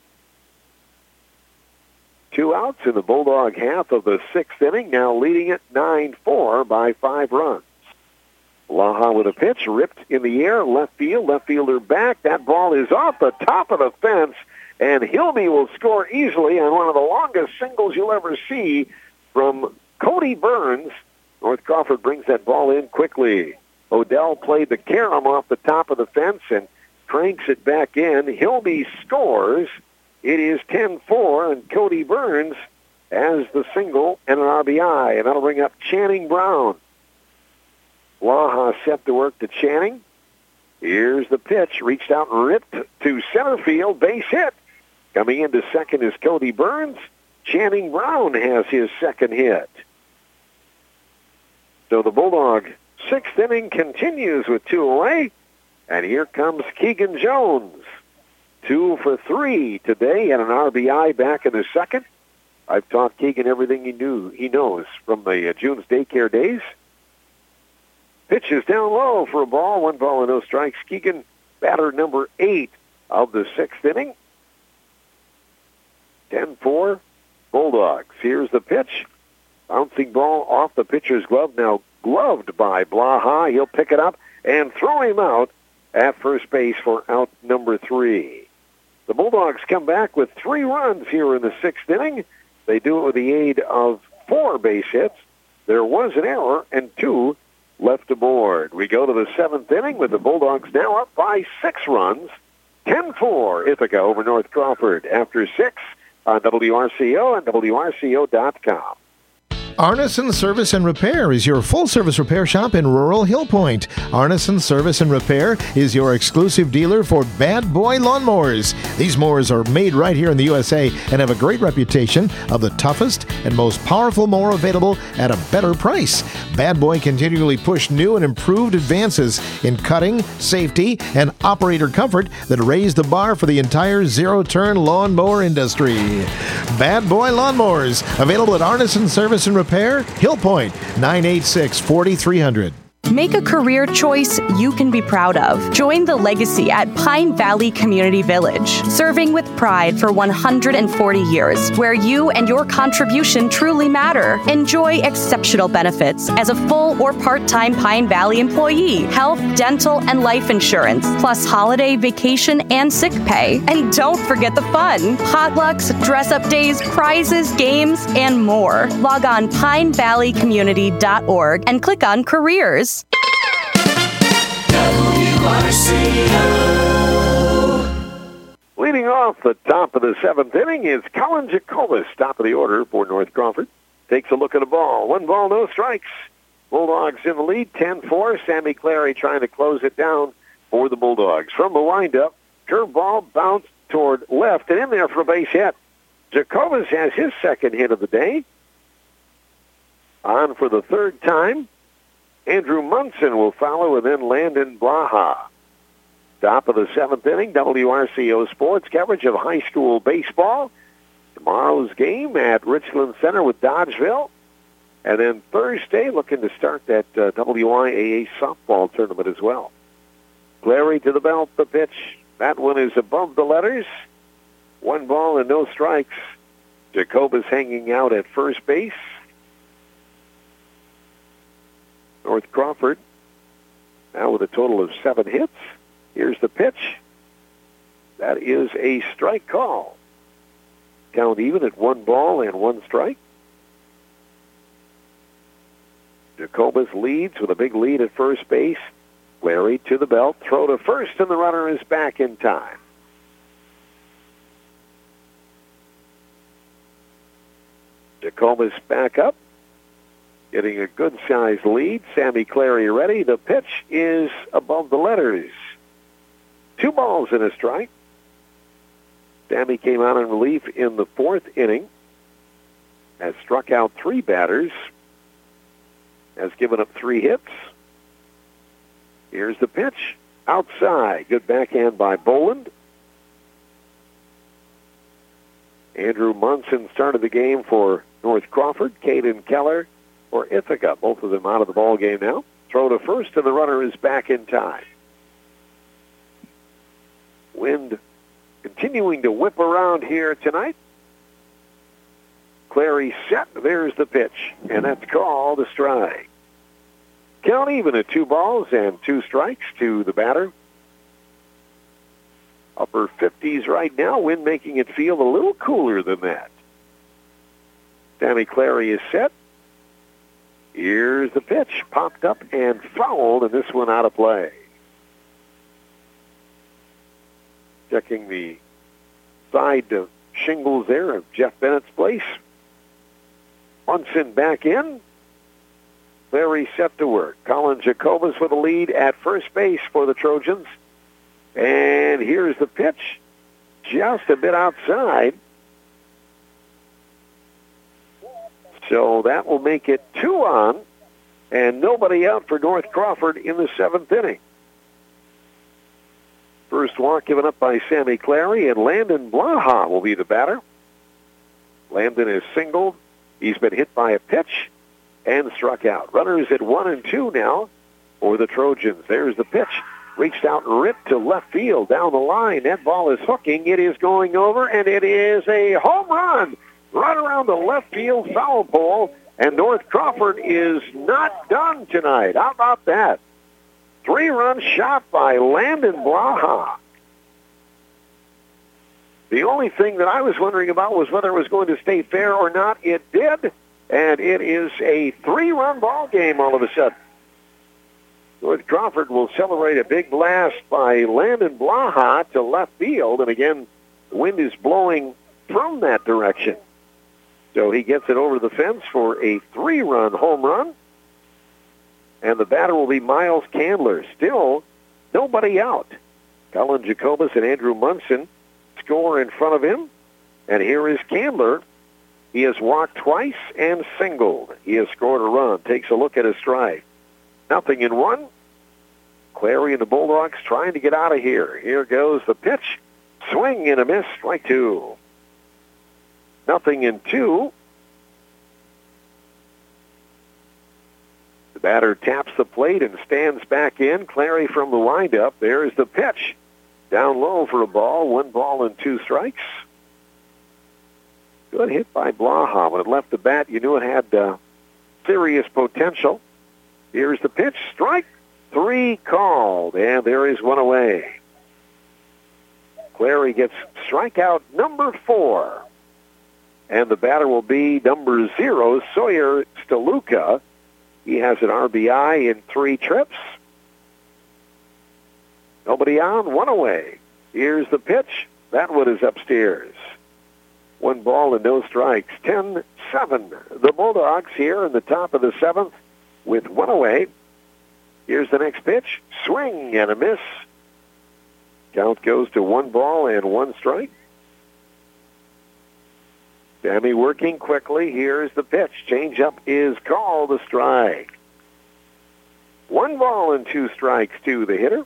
2 outs in the Bulldog half of the 6th inning, now leading it 9-4 by 5 runs. Blaha with a pitch, ripped in the air, left field, left fielder back. That ball is off the top of the fence, and Hilby will score easily on one of the longest singles you'll ever see from Cody Burns. North Crawford brings that ball in quickly. Odell played the carom off the top of the fence and cranks it back in. Hilby scores. It is 10-4, and Cody Burns has the single and an RBI, and that'll bring up Channing Brown. Blaha set to work to Channing. Here's the pitch, reached out and ripped to center field, base hit. Coming into second is Cody Burns. Channing Brown has his second hit. So the Bulldog 6th inning continues with 2 away, and here comes Keegan Jones. 2 for 3 today and an RBI back in the second. I've taught Keegan everything he knows from the June's daycare days. Pitch is down low for a ball, 1 ball and no strikes. Keegan, batter number 8 of the 6th inning. 10-4, Bulldogs. Here's the pitch. Bouncing ball off the pitcher's glove, now gloved by Blaha. He'll pick it up and throw him out at first base for out number 3. The Bulldogs come back with 3 runs here in the 6th inning. They do it with the aid of 4 base hits. There was an error and 2 left aboard. We go to the 7th inning with the Bulldogs now up by 6 runs. 10-4 Ithaca over North Crawford after 6 on WRCO and WRCO.com. Arneson Service and Repair is your full-service repair shop in rural Hill Point. Arneson Service and Repair is your exclusive dealer for Bad Boy lawnmowers. These mowers are made right here in the USA and have a great reputation of the toughest and most powerful mower available at a better price. Bad Boy continually push new and improved advances in cutting, safety, and operator comfort that raise the bar for the entire zero-turn lawnmower industry. Bad Boy lawnmowers, available at Arneson Service and Repair, Hill Point, 986-4300. Make a career choice you can be proud of. Join the legacy at Pine Valley Community Village, serving with pride for 140 years, where you and your contribution truly matter. Enjoy exceptional benefits as a full or part-time Pine Valley employee, health, dental, and life insurance, plus holiday, vacation, and sick pay. And don't forget the fun. Potlucks, dress-up days, prizes, games, and more. Log on pinevalleycommunity.org and click on Careers. Leading off the top of the 7th inning is Colin Jacobus, top of the order for North Crawford. Takes a look at the ball. 1 ball, no strikes. Bulldogs in the lead, 10-4. Sammy Clary trying to close it down for the Bulldogs. From the windup, curveball bounced toward left and in there for a base hit. Jacobus has his second hit of the day. On for the 3rd time. Andrew Munson will follow, and then Landon Blaha. Top of the 7th inning, WRCO Sports coverage of high school baseball. Tomorrow's game at Richland Center with Dodgeville. And then Thursday, looking to start that WIAA softball tournament as well. Clary to the belt, the pitch. That one is above the letters. 1 ball and no strikes. Jacobus hanging out at first base. North Crawford now with a total of 7 hits. Here's the pitch. That is a strike call. Count even at 1 ball and 1 strike. Jacobus leads with a big lead at first base. Clary to the belt. Throw to first, and the runner is back in time. Jacobus back up. Getting a good-sized lead. Sammy Clary ready. The pitch is above the letters. 2 balls and a strike. Sammy came out in relief in the 4th inning. has struck out 3 batters, has given up 3 hits. Here's the pitch. Outside. Good backhand by Boland. Andrew Munson started the game for North Crawford. Caden Keller for Ithaca. Both of them out of the ball game now. Throw to first, and the runner is back in time. Wind continuing to whip around here tonight. Clary set. There's the pitch, and that's called a strike. Count even at 2 balls and 2 strikes to the batter. Upper 50s right now. Wind making it feel a little cooler than that. Sammy Clary is set. Here's the pitch. Popped up and fouled, and this one out of play. Checking the side of shingles there of Jeff Bennett's place. Munson back in. Clary set to work. Colin Jacobus with a lead at first base for the Trojans. And here's the pitch. Just a bit outside. So that will make it 2 on, and nobody out for North Crawford in the 7th inning. First walk given up by Sammy Clary, and Landon Blaha will be the batter. Landon is singled. He's been hit by a pitch and struck out. Runners at 1 and 2 now for the Trojans. There's the pitch. Reached out and ripped to left field down the line. That ball is hooking. It is going over, and it is a home run. Right around the left field foul pole, and North Crawford is not done tonight. How about that? 3-run shot by Landon Blaha. The only thing that I was wondering about was whether it was going to stay fair or not. It did, and it is a 3-run ball game all of a sudden. North Crawford will celebrate a big blast by Landon Blaha to left field, and again, the wind is blowing from that direction. So he gets it over the fence for a 3-run home run. And the batter will be Miles Candler. Still, nobody out. Colin Jacobus and Andrew Munson score in front of him. And here is Candler. He has walked twice and singled. He has scored a run. Takes a look at his stride. 0-1. Clary and the Bulldogs trying to get out of here. Here goes the pitch. Swing and a miss. Strike 2. 0-2. The batter taps the plate and stands back in. Clary from the windup. There's the pitch. Down low for a ball. 1 ball and 2 strikes. Good hit by Blaha. When it left the bat, you knew it had serious potential. Here's the pitch. Strike 3 called. And there is 1 away. Clary gets strikeout number 4. And the batter will be number 0, Sawyer Steluka. He has an RBI in 3 trips. Nobody on, 1 away. Here's the pitch. That one is upstairs. 1 ball and no strikes. 10-7. The Bulldogs here in the top of the 7th with 1 away. Here's the next pitch. Swing and a miss. Count goes to 1 ball and 1 strike. Sammy working quickly. Here's the pitch. Changeup is called a strike. 1 ball and 2 strikes to the hitter.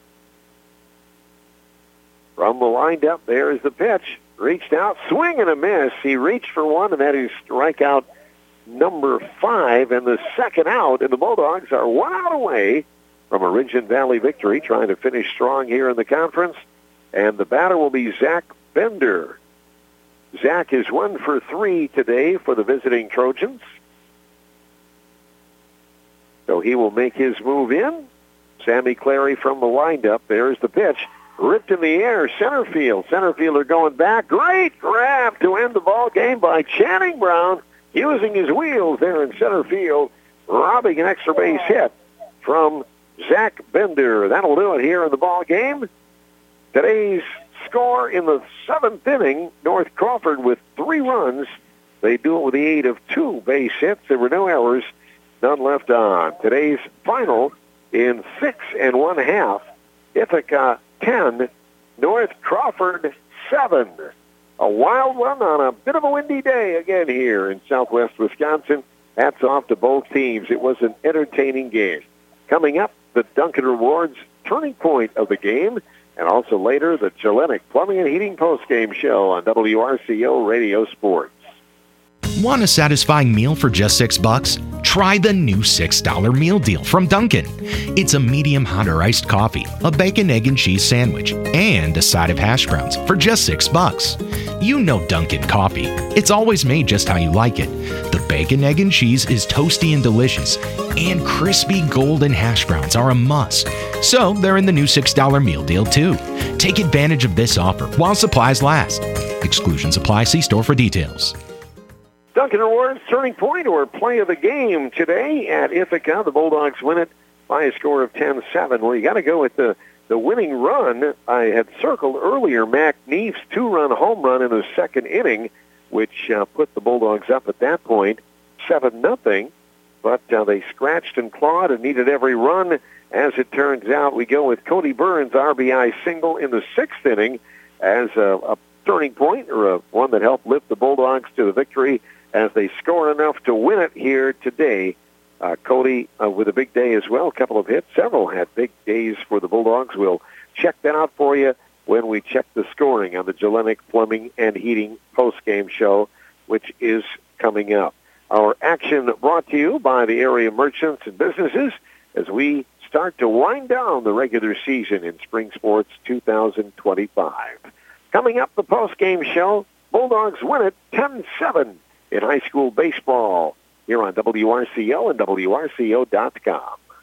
From the windup, there is the pitch. Reached out, swing and a miss. He reached for 1, and that is strikeout number 5, and the second out. And the Bulldogs are 1 out away from a Ridge and Valley victory, trying to finish strong here in the conference. And the batter will be Zach Bender. Zach is 1 for 3 today for the visiting Trojans. So he will make his move in. Sammy Clary from the windup. There's the pitch. Ripped in the air, center field. Center fielder going back. Great grab to end the ball game by Channing Brown, using his wheels there in center field, robbing an extra base hit from Zach Bender. That'll do it here in the ball game. Today's score in the 7th inning, North Crawford with 3 runs. They do it with the aid of 2 base hits. There were no errors, none left on. Today's final in 6 1/2. Ithaca 10, North Crawford 7. a wild one on a bit of a windy day again here in southwest Wisconsin. Hats off to both teams. It was an entertaining game. Coming up, the Dunkin' Rewards turning point of the game, and also later, the Gillenic Plumbing and Heating postgame show on WRCO Radio Sports. Want a satisfying meal for just $6? Try the new $6 meal deal from Dunkin'. It's a medium hot or iced coffee, a bacon, egg, and cheese sandwich, and a side of hash browns for just $6. You know Dunkin' coffee. It's always made just how you like it. The bacon, egg, and cheese is toasty and delicious, and crispy golden hash browns are a must. So they're in the new $6 meal deal too. Take advantage of this offer while supplies last. Exclusions apply. See store for details. Dunkin' Rewards turning point or play of the game today at Ithaca. The Bulldogs win it by a score of 10-7. Well, you got to go with the winning run. I had circled earlier Mac Neef's 2-run home run in the second inning, which put the Bulldogs up at that point 7-0. But they scratched and clawed and needed every run. As it turns out, we go with Cody Burns' RBI single in the sixth inning as a turning point, or one that helped lift the Bulldogs to the victory as they score enough to win it here today. Cody with a big day as well, a couple of hits. Several had big days for the Bulldogs. We'll check that out for you when we check the scoring on the Gillenic Plumbing and Heating postgame show, which is coming up. Our action brought to you by the area merchants and businesses as we start to wind down the regular season in Spring Sports 2025. Coming up, the postgame show, Bulldogs win it 10-7 in high school baseball here on WRCO and WRCO.com.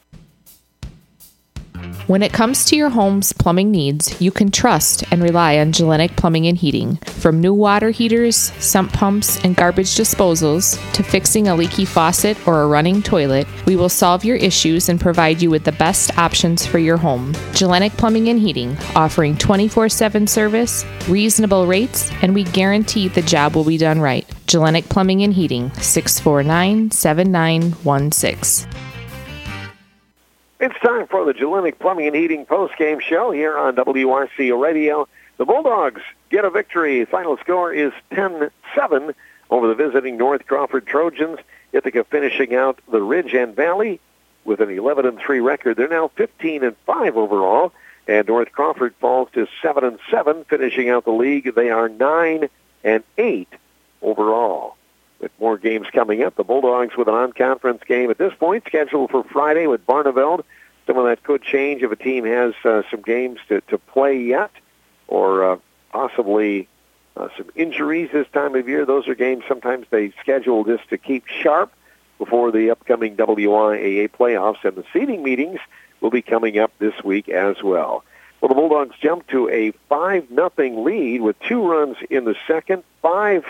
When it comes to your home's plumbing needs, you can trust and rely on Gillenic Plumbing and Heating. From new water heaters, sump pumps, and garbage disposals to fixing a leaky faucet or a running toilet, we will solve your issues and provide you with the best options for your home. Gillenic Plumbing and Heating, offering 24/7 service, reasonable rates, and we guarantee the job will be done right. Gillenic Plumbing and Heating, 649-7916. It's time for the Gillenic Plumbing and Heating postgame show here on WRCO Radio. The Bulldogs get a victory. Final score is 10-7 over the visiting North Crawford Trojans. Ithaca finishing out the Ridge and Valley with an 11-3 record. They're now 15-5 overall, and North Crawford falls to 7-7, finishing out the league. They are 9-8 overall. With more games coming up, the Bulldogs with an on-conference game at this point scheduled for Friday with Barneveld. Some of that could change if a team has some games to play yet, or possibly some injuries this time of year. Those are games sometimes they schedule just to keep sharp before the upcoming WIAA playoffs, and the seeding meetings will be coming up this week as well. Well, the Bulldogs jump to a 5-0 lead with 2 runs in the second, 2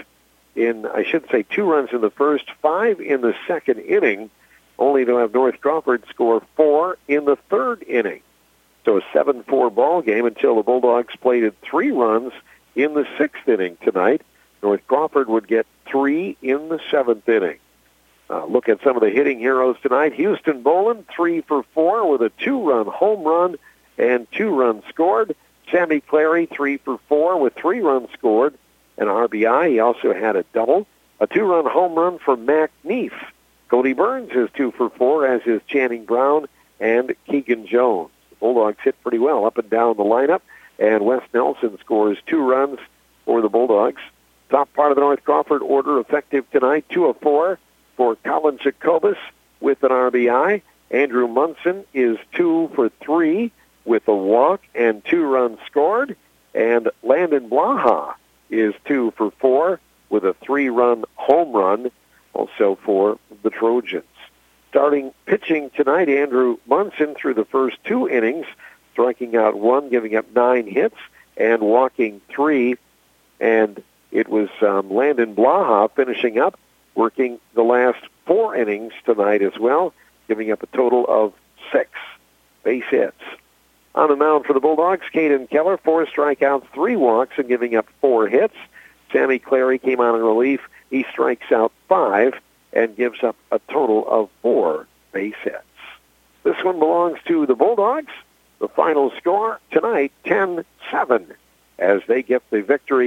runs in the first, 5 in the second inning, only to have North Crawford score 4 in the third inning. So a 7-4 ball game until the Bulldogs plated 3 runs in the sixth inning tonight. North Crawford would get 3 in the seventh inning. Look at some of the hitting heroes tonight. Houston Boland, 3 for 4 with a 2-run home run and 2 runs scored. Sammy Clary, 3 for 4 with 3 runs scored. An RBI. He also had a double. A 2-run home run for Mac Neef. Cody Burns is 2 for 4, as is Channing Brown and Keegan Jones. The Bulldogs hit pretty well up and down the lineup, and Wes Nelson scores 2 runs for the Bulldogs. Top part of the North Crawford order effective tonight, 2 of 4 for Colin Jacobus with an RBI. Andrew Munson is 2 for 3 with a walk and 2 runs scored, and Landon Blaha is 2 for 4 with a 3-run home run, also for the Trojans. Starting pitching tonight, Andrew Munson through the first 2 innings, striking out 1, giving up 9 hits, and walking 3. And it was Landon Blaha finishing up, working the last 4 innings tonight as well, giving up a total of 6 base hits. On the mound for the Bulldogs, Caden Keller, 4 strikeouts, 3 walks, and giving up 4 hits. Sammy Clary came on in relief. He strikes out 5 and gives up a total of 4 base hits. This one belongs to the Bulldogs. The final score tonight, 10-7, as they get the victory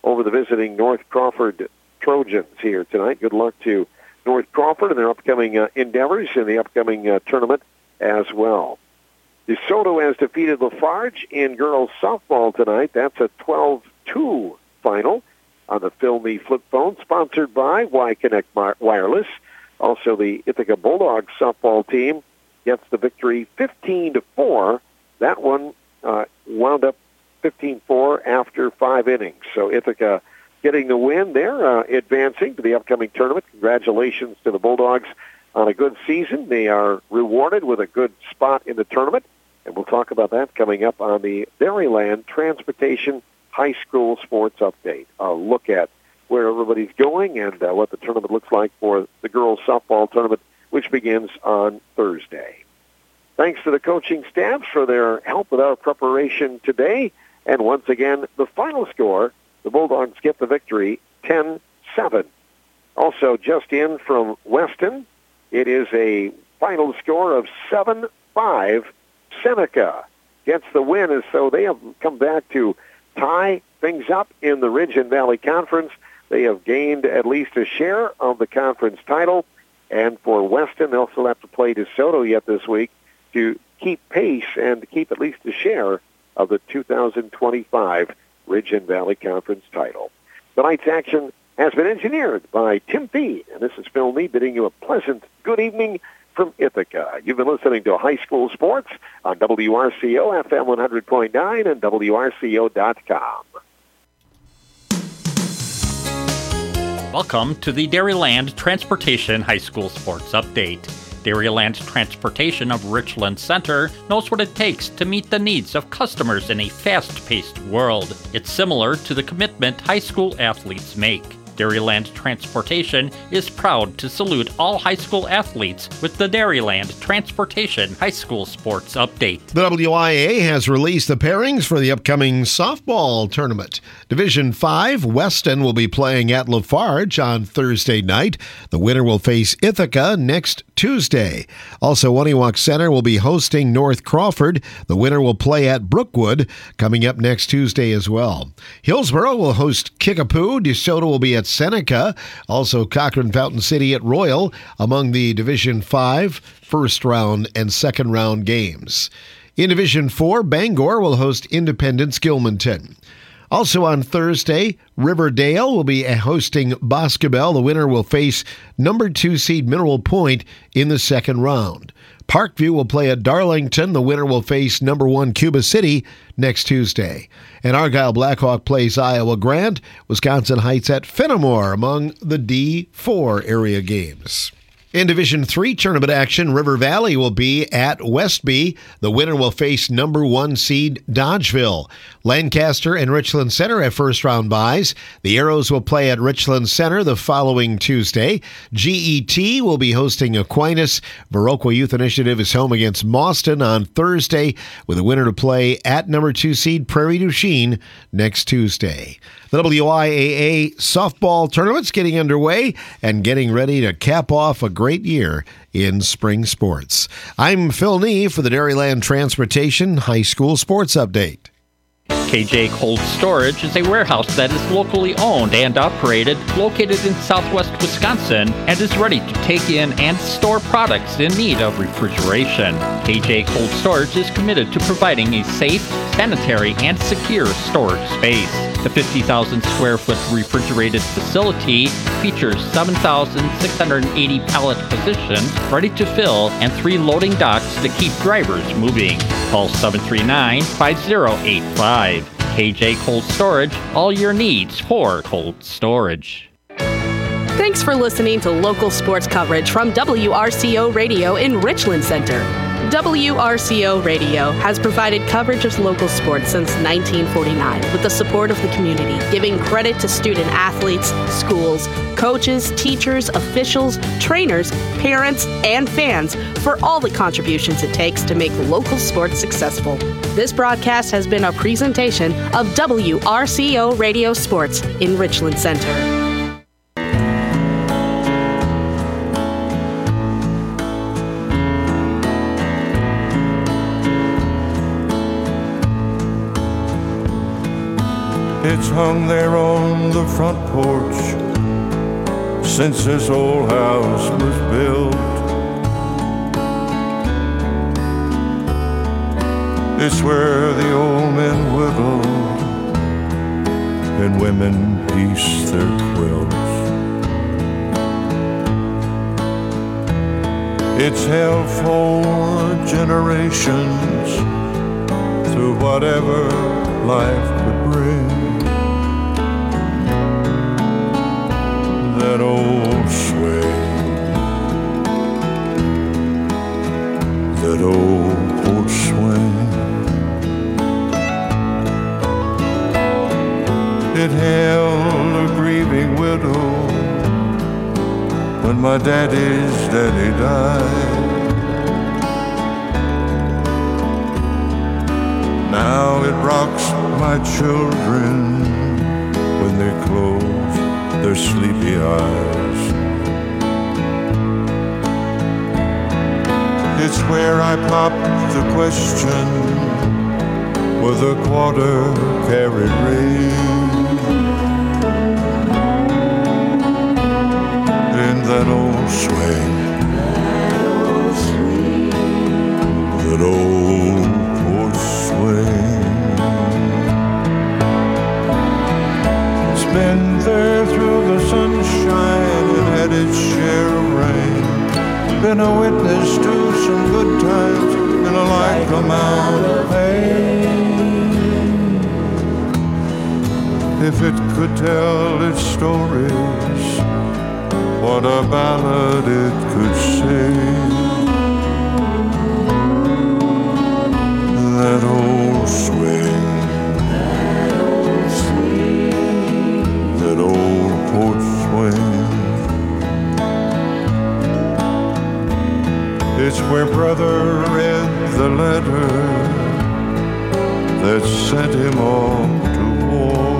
over the visiting North Crawford Trojans here tonight. Good luck to North Crawford and their upcoming endeavors in the upcoming tournament as well. DeSoto has defeated Lafarge in girls softball tonight. That's a 12-2 final on the Phil Me flip phone, sponsored by Y-Connect Wireless. Also, the Ithaca Bulldogs softball team gets the victory 15-4. That one wound up 15-4 after 5 innings. So Ithaca getting the win. They're advancing to the upcoming tournament. Congratulations to the Bulldogs on a good season. They are rewarded with a good spot in the tournament, and we'll talk about that coming up on the Dairyland Transportation High School Sports Update. A look at where everybody's going and what the tournament looks like for the girls softball tournament, which begins on Thursday. Thanks to the coaching staffs for their help with our preparation today. And once again, the final score, the Bulldogs get the victory 10-7. Also just in from Weston, it is a final score of 7-5. Seneca gets the win, and so they have come back to tie things up in the Ridge and Valley Conference. They have gained at least a share of the conference title. And for Weston, they'll still have to play DeSoto yet this week to keep pace and to keep at least a share of the 2025 Ridge and Valley Conference title. Tonight's action has been engineered by Tim Fee, and this is Phil Lee bidding you a pleasant good evening from Ithaca. You've been listening to High School Sports on WRCO FM 100.9 and WRCO.com. Welcome to the Dairyland Transportation High School Sports Update. Dairyland Transportation of Richland Center knows what it takes to meet the needs of customers in a fast-paced world. It's similar to the commitment high school athletes make. Dairyland Transportation is proud to salute all high school athletes with the Dairyland Transportation High School Sports Update. The WIAA has released the pairings for the upcoming softball tournament. Division 5, Weston will be playing at Lafarge on Thursday night. The winner will face Ithaca next Tuesday. Also, Waniwak Center will be hosting North Crawford. The winner will play at Brookwood coming up next Tuesday as well. Hillsboro will host Kickapoo. DeSoto will be at Seneca. Also, Cochrane Fountain City at Royal among the Division 5 first round and second round games. In Division 4, Bangor will host Independence Gilmanton. Also on Thursday, Riverdale will be hosting Boscobel. The winner will face number 2 seed Mineral Point in the second round. Parkview will play at Darlington. The winner will face number 1 Cuba City next Tuesday. And Argyle Blackhawk plays Iowa Grant. Wisconsin Heights at Fenimore among the D4 area games. In Division 3 tournament action, River Valley will be at Westby. The winner will face number 1 seed Dodgeville. Lancaster and Richland Center have first-round byes. The Arrows will play at Richland Center the following Tuesday. GET will be hosting Aquinas. Viroqua Youth Initiative is home against Mauston on Thursday, with the winner to play at number 2 seed Prairie du Chien next Tuesday. The WIAA softball tournament's getting underway and getting ready to cap off a great year in spring sports. I'm Phil Nee for the Dairyland Transportation High School Sports Update. KJ Cold Storage is a warehouse that is locally owned and operated, located in southwest Wisconsin, and is ready to take in and store products in need of refrigeration. KJ Cold Storage is committed to providing a safe, sanitary, and secure storage space. The 50,000 square foot refrigerated facility features 7,680 pallet positions ready to fill and 3 loading docks to keep drivers moving. Call 739-5085. KJ Cold Storage, all your needs for cold storage. Thanks for listening to local sports coverage from WRCO Radio in Richland Center. WRCO Radio has provided coverage of local sports since 1949 with the support of the community, giving credit to student athletes, schools, coaches, teachers, officials, trainers, parents, and fans for all the contributions it takes to make local sports successful. This broadcast has been a presentation of WRCO Radio Sports in Richland Center. It's hung there on the front porch since this old house was built. It's where the old men whittled and women pieced their quilts. It's held for generations through whatever life could bring. That old swing, that old porch swing. It held a grieving widow when my daddy's daddy died. Now it rocks my children when they close their sleepy eyes. It's where I popped the question with a quarter carried ring. In that old swing, that old porch swing. It's been there through the sunshine and had its share of rain. Been a witness to some good times and a like amount of pain. If it could tell its stories, what a ballad it could sing. That old swing, that old porch swing. It's where brother read the letter that sent him off to war.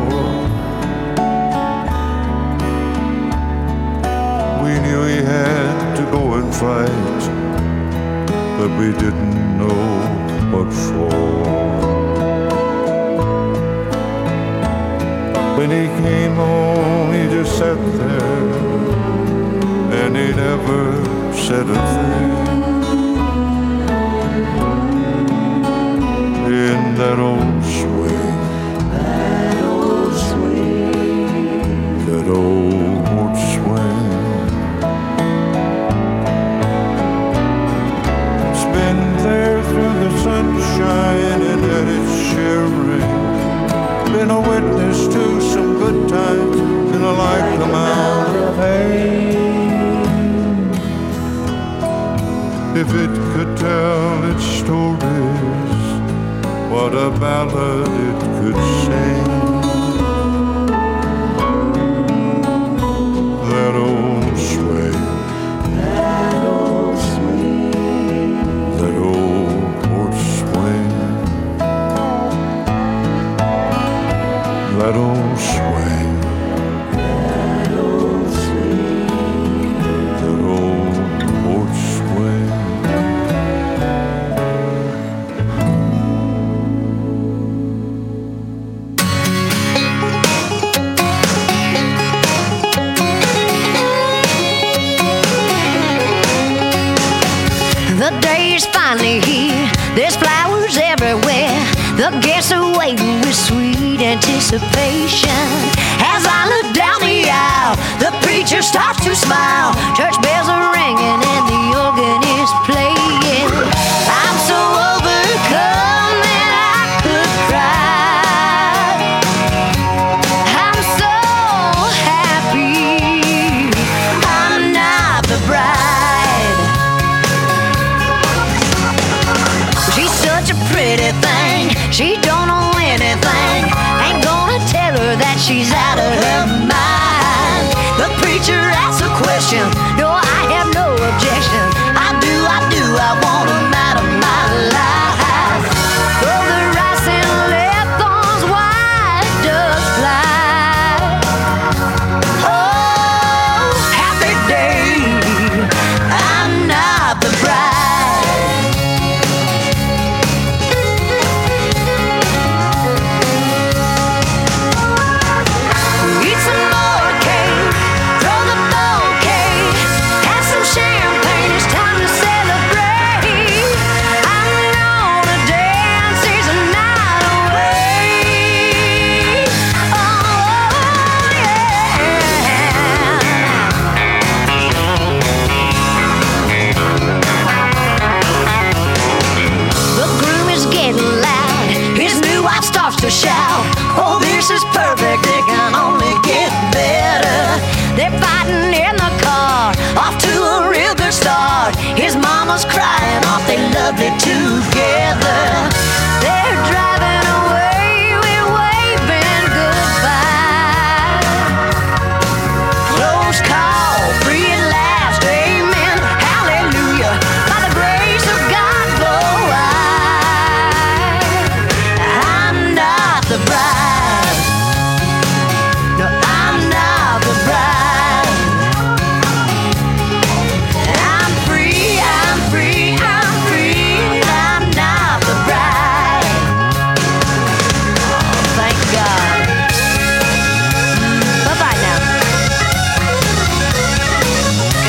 We knew he had to go and fight, but we didn't know what for. When he came home, he just sat there, and he never said a thing. In that old swing, that old porch swing. It's been there through the sunshine and at its share of rain. Been a witness to some good times and a like amount of pain. If it could tell its stories, what a ballad it could sing. That old swing, that old swing, that old porch swing, that old swing, that old swing, that old porch swing. The day is finally here. There's flowers everywhere. The guests are waiting with sweet anticipation. As I look down the aisle, the preacher starts to smile. Church bells are ringing and the organ is playing. I'm so overcome that I could cry. I'm so happy I'm not the bride. She's such a pretty thing. She don't know anything. Ain't gonna tell her that she's out of her mind. The preacher asks a question.